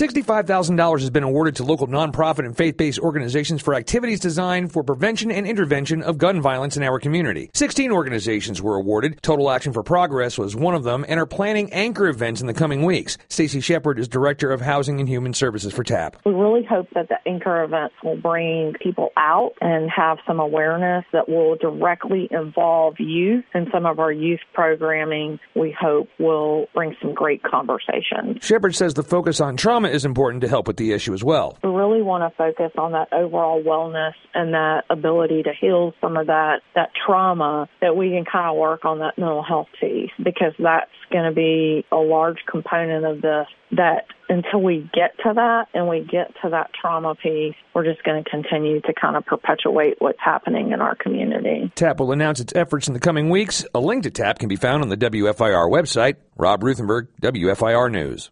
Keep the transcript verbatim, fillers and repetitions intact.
sixty-five thousand dollars has been awarded to local nonprofit and faith-based organizations for activities designed for prevention and intervention of gun violence in our community. sixteen organizations were awarded. Total Action for Progress was one of them and are planning anchor events in the coming weeks. Stacy Shepard is Director of Housing and Human Services for TAP. We really hope that the anchor events will bring people out and have some awareness that will directly involve youth, and some of our youth programming, we hope, will bring some great conversations. Shepard says the focus on trauma is important to help with the issue as well. We really want to focus on that overall wellness and that ability to heal some of that, that trauma, that we can kind of work on that mental health piece, because that's going to be a large component of this, that until we get to that and we get to that trauma piece, we're just going to continue to kind of perpetuate what's happening in our community. TAP will announce its efforts in the coming weeks. A link to TAP can be found on the W F I R website. Rob Ruthenberg, W F I R News.